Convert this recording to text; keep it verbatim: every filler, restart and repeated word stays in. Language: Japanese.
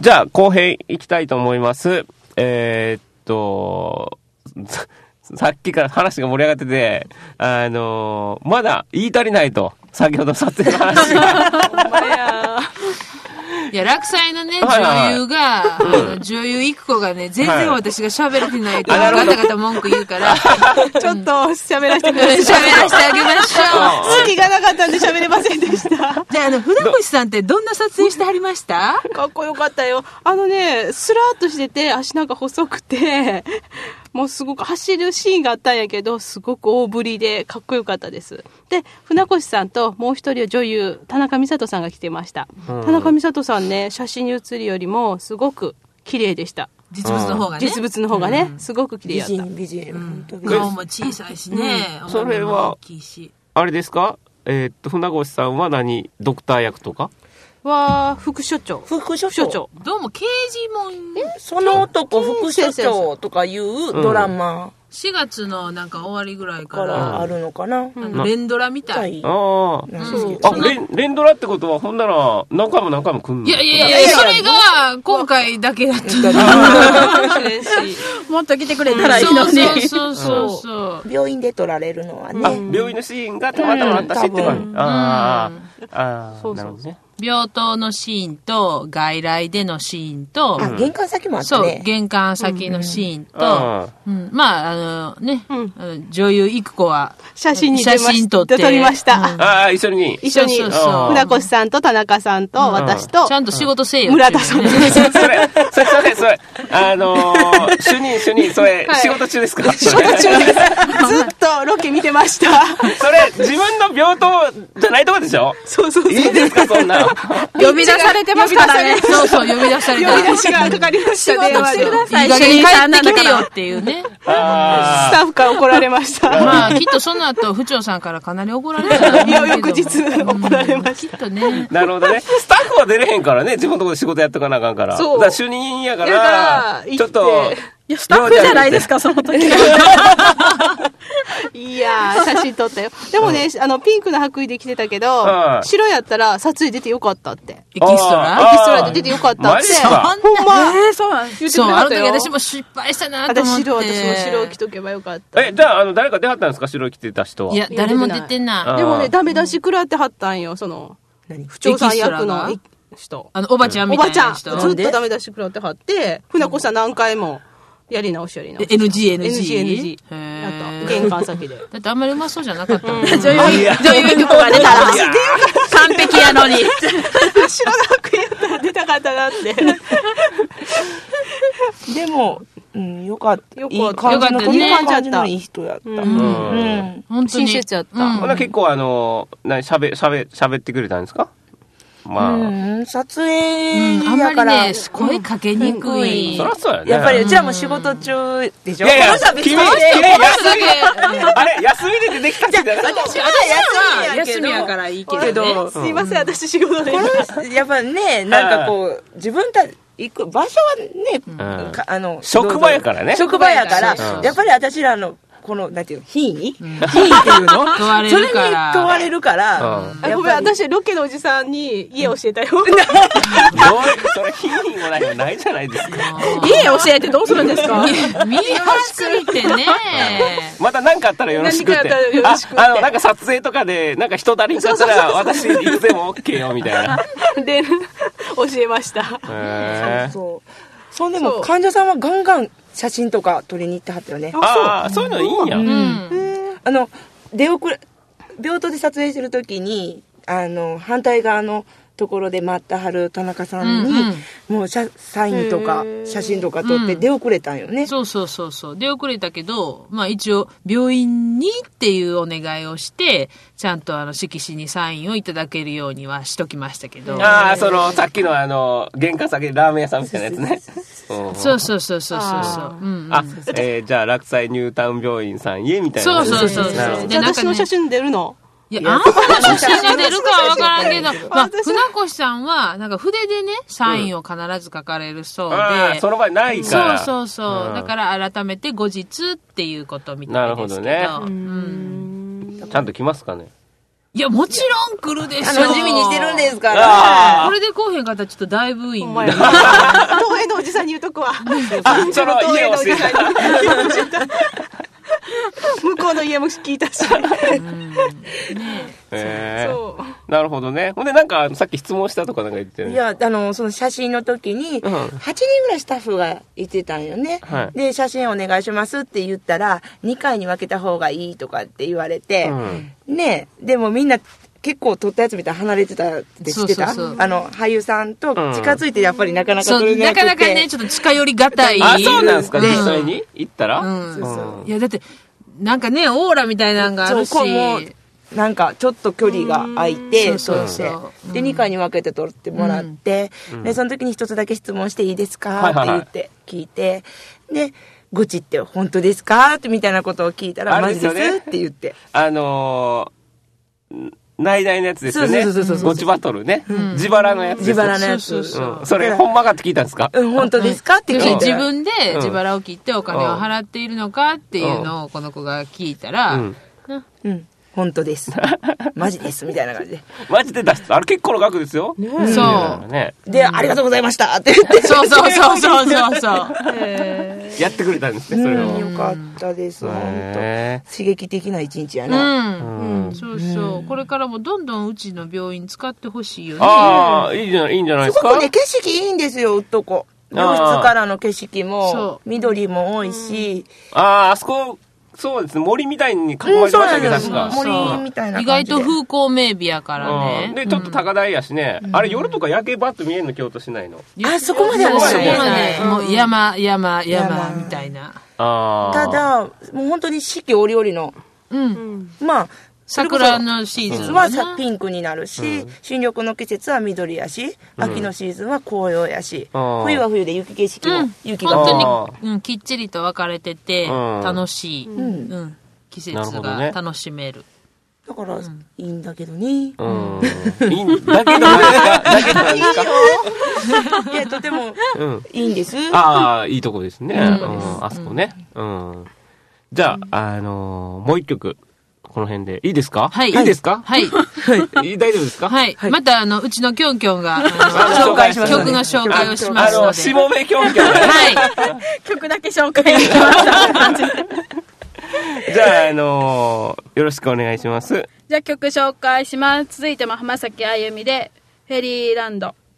じゃあ後編いきたいと思います。えー、っとさっきから話が盛り上がってて、あのー、まだ言い足りないと、先ほど撮影の話がほんまやいや、落斎のね、女優が、あの女優育子がね、全然私が喋れてないと、ガタガタ文句言うから、 ちょっと喋らせてください。 喋らせてあげましょう。 隙がなかったんで喋れませんでした。 じゃあ、あの、船越さんってどんな撮影してはりました？ かっこよかったよ。あのね、スラーっとしてて、足なんか細くて、もうすごく走るシーンがあったんやけど、すごく大ぶりでかっこよかったです。で、船越さんともう一人女優、田中美里さんが来てました。うん、田中美里さんね、写真に写るよりもすごく綺麗でした。 実物の方がね。 実物の方がね、うん、すごく綺麗やった。 美人、美人。うん、 顔も小さいしね。 うん、それは、あれですか？えー、っと、船越さんは何？ドクター役とか？ は副所長。 副所長。 どうも刑事もん。 その男副所長とかいうドラマ。うんしがつのなんか終わりぐらいから。からあるのかな。 あの連ドラみたい。 ああ。あ、連、連ドラってことは、ほんなら、何回も何回も来んの？ いやいやいや、それが今回だけだったら。 もっと来てくれたらいいのに。 そうそうそう。 病院で撮られるのはね。 あ、病院のシーンがたまたまあったしって感じ。ああ。ああ、なるほどね。 病棟のシーンと外来でのシーンと、 あ、玄関先もあったね。 そう、玄関先のシーンと、うんうん、まあ、あのね、うん、女優育子は写真に写真撮って撮りました。うん、 ああ、一緒に。 一緒に。船越さんと田中さんと私と、 ちゃんと仕事せえよ。 村田さん。 それ、それ、それ、それ、あのー、主任、主任、それ、はい、仕事中ですか？ 仕事中です。ずっとロケ見てました。 それ、自分の病棟じゃないとこでしょ？ そうそうそう。 いいですか、そんな。 呼び出されてますからね。 そうそう、呼び出されて呼び出しがかかりました。 仕事してください。一緒に帰ってきてよっていうね。 スタッフから怒られました。 まあ、きっとその後、府長さんからかなり怒られた。 翌日怒られました。 きっとね。 なるほどね。スタッフは出れへんからね、自分のところで仕事やっとかなあかんから。そう。だから主任やから、ちょっと。 いや、スタッフじゃないですか、その時。いやー、写真撮ったよ。でもね、あの、ピンクの白衣で着てたけど、白やったら撮影出てよかったって。 エキストラエキストラで出てよかったって。 そんな。 ほんま。えー、そうなんです。そう、あの時私も失敗したなと思って。 私白、私も白を着とけばよかった。 え、じゃあ、あの、誰か出はったんですか、白着てた人は。 いや、誰も出てない。 でもね、ダメ出し食らってはったんよ、その、不調さん役の人。 あの、おばちゃんみたいな人。 おばちゃん。ずっとダメ出し食らってはって、船越さん何回も。やり直しやり直し。 エヌジー、エヌジー。 エヌジー、エヌジー。やった。玄関先で。 だってあんまりうまそうじゃなかったもん。女優、女優の子が出たら、 完璧やのに。 白の服やったら出たかったなって。 でも、うん、よかった。 よかった。 いい感じの、 いい感じのいい人やった。うん。 本当に。親切やった。 ほな結構あの、な、しゃべ、しゃべ、しゃべってくれたんですか？まあ、 うん、撮影だから、うん、あんまりね、 声かけにくい。 そりゃそうやね。 やっぱりうちらも仕事中でしょ。 いやいや、君、君、休み、あれ、休みで出てきたんじゃない？ 私は休みやからいいけど。 すいません、私仕事で。 やっぱね、なんかこう、自分たち、行く場所はね、あの、 職場やからね。 職場やから、やっぱり私らの、この、なんていうの、品位、うん、品位っていうの問われるから。 それに問われるから。 うん、ごめん、私、ロケのおじさんに家教えたよ。どうそれ、品位もないもないじゃないですか。 家教えてどうするんですか？ 見やすいってね。 また何かあったらよろしくって。あ、あの、なんか撮影とかで、なんか人足りんかったら、私、いつでも OK よ、みたいな。 で、教えました。 へそうそう。そうでも、患者さんはガンガン、写真とか撮りに行ってはったよね。 ああ、そういうのいいんや。うんうん、あの、出遅れ、病棟で撮影してるときに、あの、反対側のところで待ったはる田中さんに、うんうん、もうサインとか写真とか撮って出遅れたんよね。 うん、そうそうそうそう。出遅れたけど、まあ一応、病院にっていうお願いをして、ちゃんとあの、色紙にサインをいただけるようにはしときましたけど。 ああ、その、さっきのあの、玄関先でラーメン屋さんみたいなやつね。 そうそうそうそうそう。あ、 うんうん、あ、えー、じゃあ、落斎ニュータウン病院さんへみたいな。 そうそうそうそう。 で、私の写真出るの？ いや、あんたの写真が出るかはわからんけど、まあ、船越さんは、なんか筆でね、サインを必ず書かれるそうで。 あ、その場合ないから。 そうそうそう。だから改めて後日っていうことみたいですけど。 なるほどね。うん。ちゃんと来ますかね？ いや、もちろん来るでしょ。 楽しみにしてるんですから。 これで来へんかったらちょっと大ブーイング。 東映のおじさんに言うとこは。 あ、その家を教えた。 向こうの家も聞いたし。 うんねえー、 そう。 なるほどね。ほんでなんかさっき質問したとかなんか言ってる。 いや、あの、その写真の時に、 うんはちにんぐらいスタッフがいてたんよね。 はいで、写真お願いしますって言ったら、にかいに分けた方がいいとかって言われて、 うん、 ねでもみんな結構撮ったやつみたいに離れてたって知ってた？ そうそうそうあの、俳優さんと近づいてやっぱりなかなかそう、 撮れなくて。 なかなかね、ちょっと近寄りがたい。 あ、そうなんですか、 で実際に行ったら、 うんそうそういや、だって、なんかね、オーラみたいなのがあるし。 そうこうもうなんかちょっと距離が空いて、 そうそうそうで、にかいに分けて撮ってもらって、 うんで、その時に一つだけ質問していいですかってはいはいはい言って聞いて、で、ゴチって本当ですかってみたいなことを聞いたら、 あマジれですよねですって言って。 あのー、内々のやつですよね。 そうそうそうそうゴチバトルね。自腹のやつですよ。 自腹のやつ。 そうそうそううん、それ、ほんまかって聞いたんですか？ うん、本当ですかって聞い要するにたら。 自分で自腹を切ってお金を払っているのかっていうのをこの子が聞いたら、 うん。 うん、本当です。マジです。みたいな感じで。 マジで出した。あれ結構の額ですよ。 そう。 ね。 で、ありがとうございましたって言って。 そうそうそうそうそうそう。 やってくれたんですね、それを。 うん、よかったです。本へ当刺激的な一日やうな。 ん。 うんそうそう。これからもどんどんうちの病院使ってほしいよね。 ああ、いいじゃない、いいんじゃないですすか。 ごくね、景色いいんですよ、うっとこ。病室からの景色もそ、 緑も多いし、 ああ、あそこ、そうですね、森みたいに囲まれてましたっけ、確か。 森みたいな意感じで。 外と風光明媚やからうんね。 で、ちょっと高台やしね。あれ、夜とか夜景バッと見えるの、京都市内の。 あそこまではそこねまで、もう山、山、山山みたいな。 ああ。 ただ、もう本当に四季折々の、 うん。 まあ、 桜のシーズンははさピンクになるし、新緑の季節は緑やし、秋のシーズンは紅葉やし、 うん冬は冬で雪景色も、 うん雪が本あ当に、うん、きっちりと分かれてて、 うん楽しい、 んうん、季節なるほどねが楽しめる。 だから、いいんだけどね。 うん。いいんだけどなんですか、だけどなんですか。 いや、とてもうん。 いいんです。 ああ、いいとこですね。 んうん。あそこね。うん。じゃあ、あのー、もう一曲、この辺で。いいですか？ はい。 いいですか？ はい。 いい大丈夫ですか？ はい。また、あの、うちのキョンキョンが、あの紹介します曲の紹介をしまあの、 すので。 しもべきょんきょん。 はい。 曲だけ紹介できました。 じゃあ、あのー、よろしくお願いします。 じゃあ曲紹介します。続いても浜崎あゆみで、フェリーランド。